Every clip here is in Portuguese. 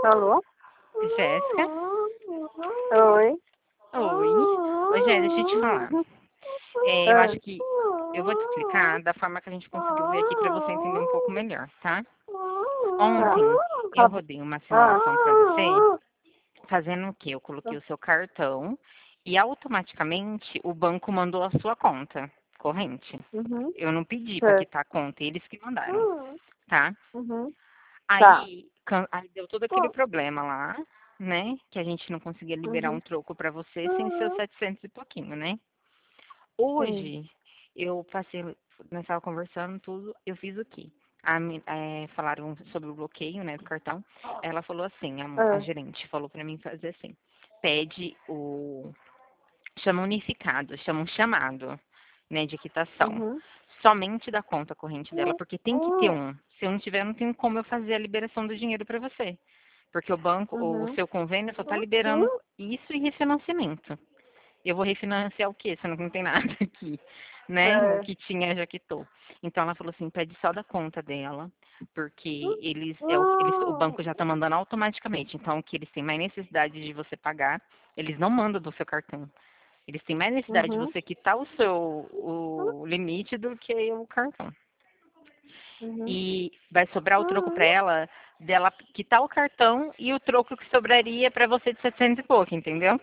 Alô? Jéssica? Oi. Oi. Oi, Jéssica, deixa eu te falar. Eu Ah. acho que eu vou te explicar da forma que a gente conseguiu ver aqui para você entender um pouco melhor, tá? Ontem eu Tá. rodei uma Ah. simulação para você, fazendo o quê? Eu coloquei o seu cartão e automaticamente o banco mandou a sua conta corrente. Uhum. Eu não pedi para Certo. quitar a conta, eles que mandaram, tá? Uhum. Tá. Aí deu todo aquele problema lá, né? Que a gente não conseguia liberar um Uhum. troco para você sem seus 700 e pouquinho, né? Sim. Hoje, eu passei, nós estávamos conversando tudo, eu fiz o quê? Falaram sobre o bloqueio, né, do cartão. Ela falou assim, a Ah. gerente falou para mim fazer assim, pede chama unificado, chama um chamado, né, de quitação. Uhum. Somente da conta corrente dela, porque tem que ter um. Se eu não tiver, não tem como eu fazer a liberação do dinheiro para você. Porque o banco, o Uhum. seu convênio só está liberando isso e refinanciamento. Eu vou refinanciar o quê? Sendo que não tem nada aqui, né? O É. que tinha já quitou. Então ela falou assim, pede só da conta dela, porque o banco já está mandando automaticamente. Então o que eles têm mais necessidade de você pagar, eles não mandam do seu cartão. Eles têm mais necessidade de Uhum. você quitar o limite do que o cartão. Uhum. E vai sobrar o troco para ela, dela quitar o cartão e o troco que sobraria para você de 700 e pouco, entendeu?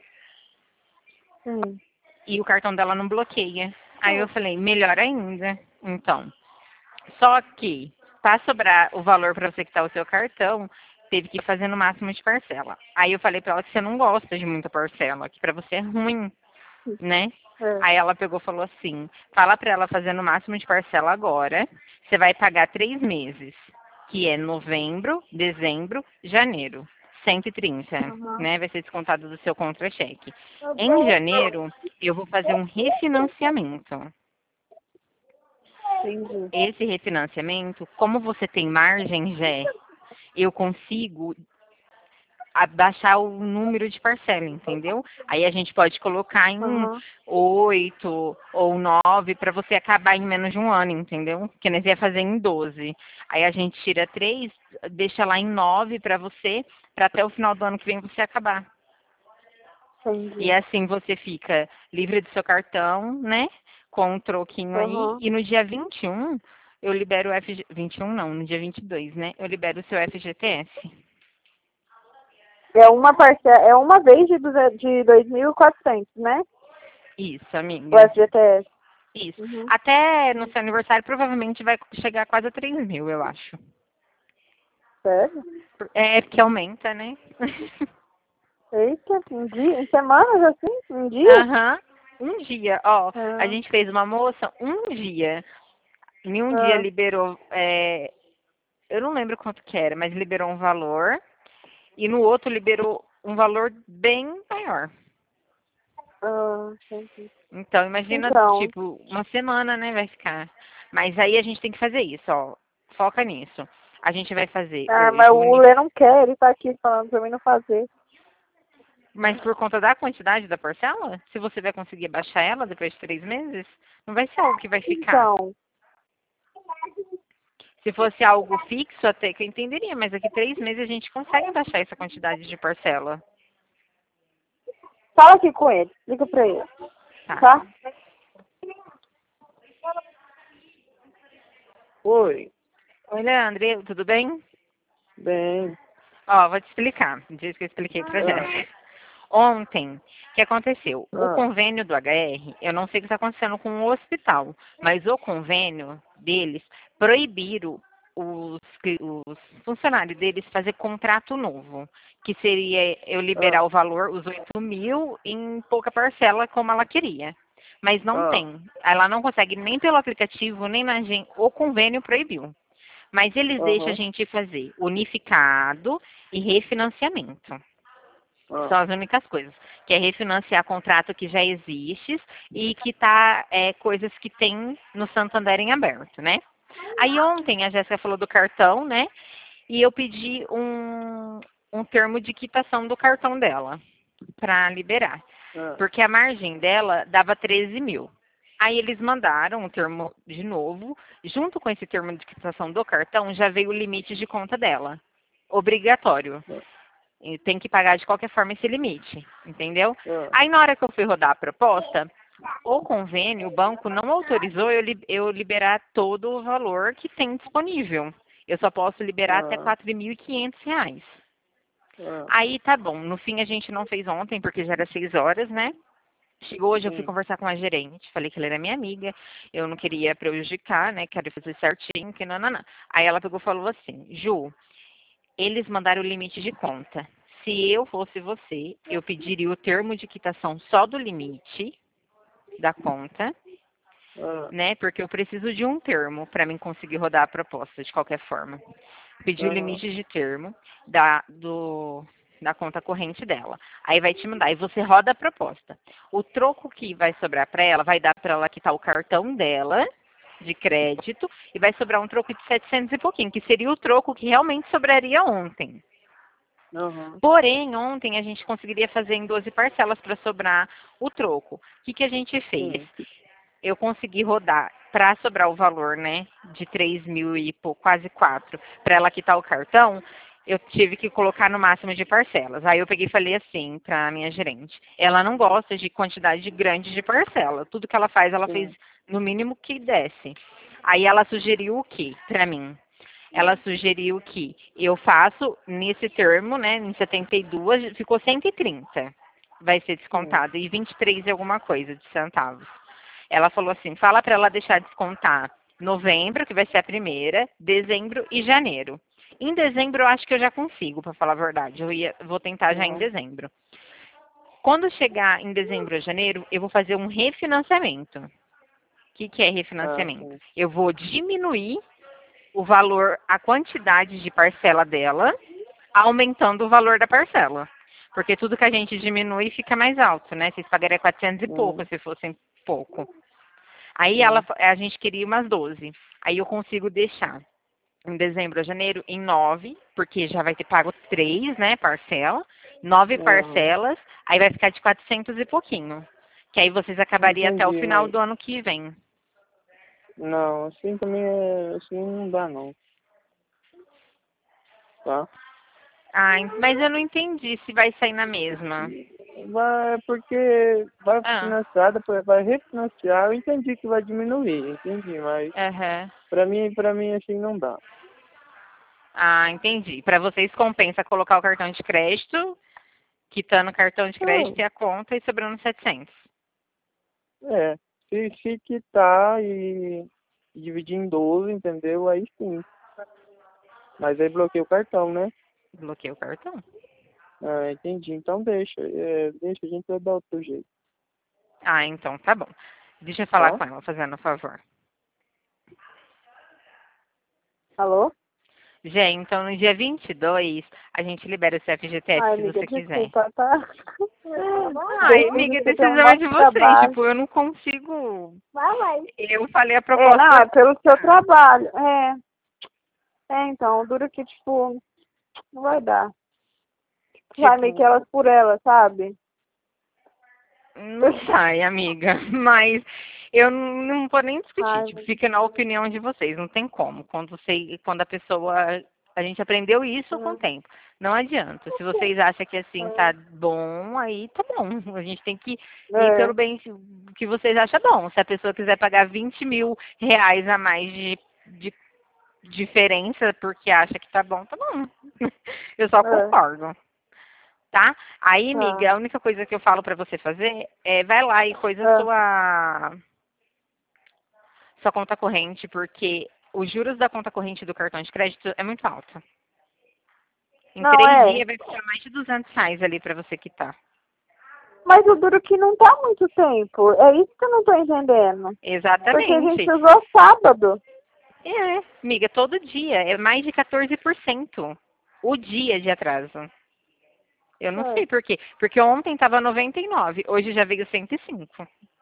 Sim. E o cartão dela não bloqueia. Aí eu falei, melhor ainda. Então, só que para sobrar o valor para você quitar o seu cartão, teve que fazer no máximo de parcela. Aí eu falei para ela que você não gosta de muita parcela, que para você é ruim, né? É. Aí ela pegou e falou assim: fala para ela fazer no máximo de parcela agora. Você vai pagar 3 meses, que é novembro, dezembro, janeiro. 130, Uhum. né? Vai ser descontado do seu contra-cheque. Em janeiro, eu vou fazer um refinanciamento. Entendi. Esse refinanciamento, como você tem margem, Jé, eu consigo abaixar o número de parcela, entendeu? Aí a gente pode colocar em Uhum. 8 ou 9 para você acabar em menos de um ano, entendeu? Porque nós ia fazer em 12. Aí a gente tira 3, deixa lá em 9 para você, para até o final do ano que vem você acabar. E Entendi. assim você fica livre do seu cartão, né? Com um troquinho aí. Uhum. E no dia 21, eu libero o FG... 21 não, no dia 22, né? Eu libero o seu FGTS. É uma parcela, é uma vez de 2.400, né? Isso, O amiga. FGTS. Isso. Uhum. Até no seu aniversário provavelmente vai chegar quase a 3 mil, eu acho. Sério? É porque aumenta, né? Eita, um dia, em semanas assim? Um dia? Aham. Um dia, ó, a Ah. gente fez uma moça um dia. Em um dia Ah. liberou, eu não lembro quanto que era, mas liberou um valor. E no outro liberou um valor bem maior. Ah, entendi. Então, imagina, Então, tipo, uma semana, né, vai ficar. Mas aí a gente tem que fazer isso, ó. Foca nisso. A gente vai fazer mas hoje o Lê não quer, ele tá aqui falando pra mim não fazer. Mas por conta da quantidade da parcela? Se você vai conseguir baixar ela depois de 3 meses, não vai ser algo que vai ficar. Então, Se fosse algo fixo, até que eu entenderia, mas daqui 3 meses a gente consegue baixar essa quantidade de parcela. fala aqui com ele, liga pra ele, Tá. tá? Oi. Oi, Leandro, tudo bem? Bem. Ó, vou te explicar. Diz que eu expliquei pra Ah. Jéssica. Ontem, o que aconteceu? O Ah. convênio do HR, eu não sei o que está acontecendo com o hospital, mas o convênio deles proibiram os funcionários deles fazer contrato novo, que seria eu Ah. liberar o valor, os 8 mil, em pouca parcela, como ela queria. Mas não Ah. tem. Ela não consegue nem pelo aplicativo, nem na agência. O convênio proibiu. Mas eles deixam a Aham. gente fazer unificado e refinanciamento. Ah. São as únicas coisas. Que é refinanciar contrato que já existe e que tá coisas que tem no Santander em aberto, né? Aí ontem a Jéssica falou do cartão, né? E eu pedi um termo de quitação do cartão dela para liberar. Ah. Porque a margem dela dava 13 mil. Aí eles mandaram o termo de novo. Junto com esse termo de quitação do cartão, já veio o limite de conta dela. Obrigatório. E tem que pagar de qualquer forma esse limite, entendeu? Ah, Aí na hora que eu fui rodar a proposta, o convênio, o banco não autorizou eu liberar todo o valor que tem disponível. Eu só posso liberar até ah, R$ 4.500. ah, Aí tá bom, no fim a gente não fez ontem, porque já era 6 horas, né? Chegou hoje, eu fui sim. conversar com a gerente, falei que ela era minha amiga, eu não queria prejudicar, né? Quero fazer certinho, que não, não, não. Aí ela pegou e falou assim, Ju, eles mandaram o limite de conta. Se eu fosse você, eu pediria o termo de quitação só do limite da conta, Ah, né? Porque eu preciso de um termo para mim conseguir rodar a proposta de qualquer forma. Pedir o aham, limite de termo da conta corrente dela. Aí vai te mandar e você roda a proposta. O troco que vai sobrar para ela vai dar para ela quitar o cartão dela de crédito e vai sobrar um troco de 700 e pouquinho, que seria o troco que realmente sobraria ontem. aham, Porém, ontem a gente conseguiria fazer em 12 parcelas para sobrar o troco. O que, que a gente fez? sim. Eu consegui rodar para sobrar o valor, né, de 3.000 e quase 4, para ela quitar o cartão, eu tive que colocar no máximo de parcelas. Aí eu peguei e falei assim para minha gerente, ela não gosta de quantidade grande de parcela. Tudo que ela fez Sim. no mínimo que desse. Aí ela sugeriu o que para mim? Ela sugeriu que eu faço nesse termo, né, em 72, ficou 130. Vai ser Sim. descontado e 23 e alguma coisa de centavos. Ela falou assim, fala para ela deixar descontar novembro, que vai ser a primeira, dezembro e janeiro. Em dezembro eu acho que eu já consigo, para falar a verdade. Vou tentar já em Uhum. dezembro. Quando chegar em dezembro ou janeiro, eu vou fazer um refinanciamento. O que é Ah, refinanciamento? sim. Eu vou diminuir o valor, a quantidade de parcela dela, aumentando o valor da parcela. Porque tudo que a gente diminui fica mais alto, né? Vocês pagariam 400 e pouco Uhum. se fossem pouco. Aí Sim. a gente queria umas 12. Aí eu consigo deixar em dezembro ou janeiro em 9, porque já vai ter pago 3, né, parcela. 9 Aham. parcelas, aí vai ficar de 400 e pouquinho. Que aí vocês acabariam até o Entendi, final mas do ano que vem. não, assim também é, assim não dá não, tá? Ai, mas eu não entendi se vai sair na mesma. Vai, porque vai Ah, financiar, depois vai refinanciar, eu entendi que vai diminuir, entendi, mas aham. pra mim assim não dá. Ah, entendi. Para vocês compensa colocar o cartão de crédito, quitando o cartão de crédito Não, e a conta e sobrando 700. é, se quitar e dividir em 12, entendeu? Aí sim. Mas aí bloqueia o cartão, né? Bloqueei o cartão. Ah, entendi. Então deixa, deixa, a gente vai dar outro jeito, Ah, então tá bom. Deixa eu falar tá? com ela, fazendo um favor. Alô? Jé, então no dia 22 a gente libera o CFGTS Ai, se amiga, você quiser. desculpa, tá? Ai, Depois amiga, a você tem um decisão é monte de de vocês. trabalho. Tipo, eu não consigo. Vai. Eu falei a É, proposta. não, é pelo seu trabalho. Então, dura que, tipo, não vai dar. Vai meio que Tipo, elas por elas, sabe? não sai, amiga. Mas eu não vou nem discutir. Ai, Tipo, fica na opinião de vocês. Não tem como. Quando a pessoa. A gente aprendeu isso com o hum, tempo. Não adianta. Se vocês acham que assim tá bom, aí tá bom. A gente tem que ir é, pelo bem que vocês acham bom. Se a pessoa quiser pagar R$ 20.000 a mais de diferença porque acha que tá bom, tá bom. Eu só é, concordo. Tá? Aí, tá. amiga, a única coisa que eu falo pra você fazer é vai lá e coisa É. sua conta corrente, porque os juros da conta corrente do cartão de crédito é muito alta. Em Não, 3 dias vai ficar mais de R$ 200 ali pra você quitar. Mas o duro que não tá muito tempo. É isso que eu não tô entendendo. Porque a gente Exatamente. usou sábado. É, amiga, todo dia é mais de 14% o dia de atraso. Eu não É, sei por quê. Porque ontem tava 99, hoje já veio 105.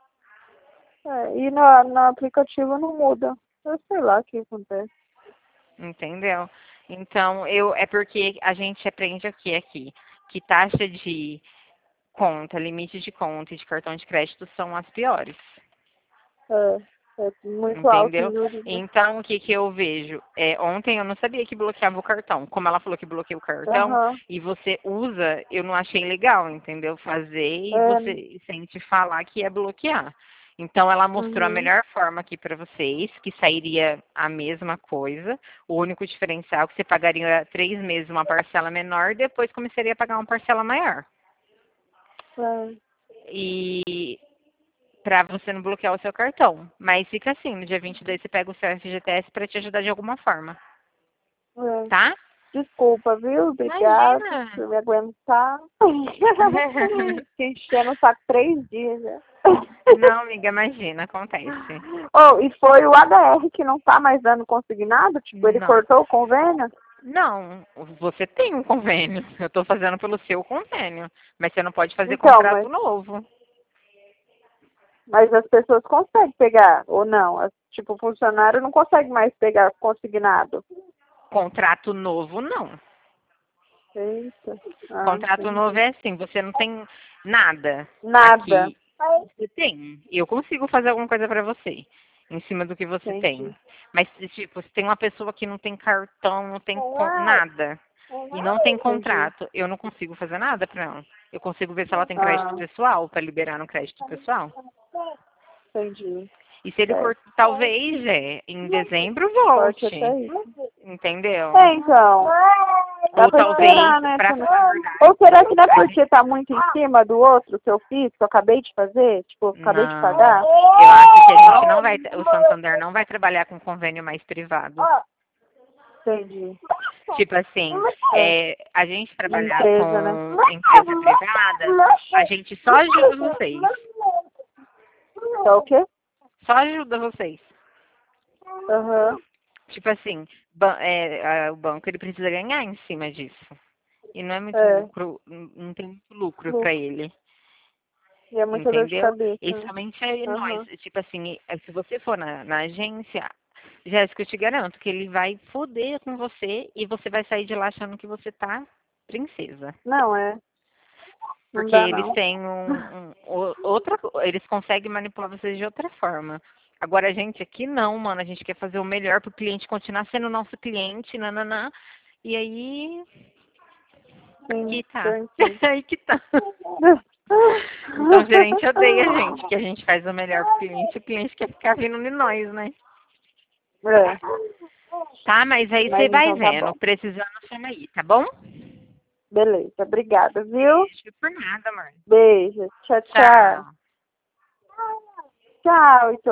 e no aplicativo não muda. Eu sei lá o que acontece. Entendeu? Então, é porque a gente aprende aqui, que taxa de conta, limite de conta e de cartão de crédito são as piores. É. É muito alto, Entendeu? juros. Então, o que que eu vejo? Ontem eu não sabia que bloqueava o cartão. Como ela falou que bloqueia o cartão Aham. e você usa, eu não achei legal, entendeu? Fazer e É, você sente falar que é bloquear. Então, ela mostrou a uhum. melhor forma aqui para vocês, que sairia a mesma coisa. O único diferencial é que você pagaria 3 meses uma parcela menor, depois começaria a pagar uma parcela maior. É, E para você não bloquear o seu cartão. Mas fica assim, no dia 22 você pega o seu FGTS para te ajudar de alguma forma, é. tá? Desculpa, viu? Obrigada Imagina! por me aguentar. Te enchendo o saco 3 dias já. Não, amiga, imagina, acontece. Oh, e foi o HR que não tá mais dando consignado? Tipo, ele Não. cortou o convênio? Não, você tem um convênio. Eu estou fazendo pelo seu convênio. Mas você não pode fazer Então, contrato novo. mas as pessoas conseguem pegar, ou não? Tipo, o funcionário não consegue mais pegar consignado. Contrato novo, não. Eita. Ah, Contrato novo entendi. é assim, você não tem nada Nada. aqui. Você tem. Eu consigo fazer alguma coisa para você, em cima do que você Entendi. tem. Mas, tipo, se tem uma pessoa que não tem cartão, não tem nada, e não tem Entendi. contrato, eu não consigo fazer nada para ela. Eu consigo ver se ela tem crédito Ah, pessoal, para liberar no crédito pessoal. entendi. E se ele Certo. cortar, talvez, em dezembro Pode volte. até isso. Entendeu? É, então. Dá Ou pra talvez, esperar, né? para Também. falar a verdade. Ou será que não é porque tá muito em cima do outro que eu fiz, que eu acabei de fazer? Tipo, eu acabei de Não, pagar? eu acho que a gente não vai, o Santander não vai trabalhar com convênio mais privado. Entendi. Tipo assim, a gente trabalhar Empresa, né? com empresa privada, a gente só ajuda vocês. Tá o quê? Só ajuda vocês. Aham. Tipo assim, o banco ele precisa ganhar em cima disso. E não é muito É. lucro, não tem muito lucro para Lucro. ele. E é muita dor de Entendeu? cabeça, E né? somente é nós. Aham. Tipo assim, se você for na agência, Jéssica, eu te garanto que ele vai foder com você e você vai sair de lá achando que você tá princesa. Não, é. Não Porque dá, eles não. têm eles conseguem manipular vocês de outra forma. Agora a gente aqui não, mano, a gente quer fazer o melhor pro cliente continuar sendo nosso cliente, nananã. E aí, Sim, que tá. entendi. Aí que tá. Então o gerente odeia a gente, que a gente faz o melhor pro cliente, e o cliente quer ficar vindo de nós, né? É. Tá, mas aí você Mas vai então tá vendo. bom. Precisando, chama aí, tá bom? Beleza. Obrigada, viu? Beijo por nada, amor. Beijo. Tchau, tchau. Tchau. Tchau,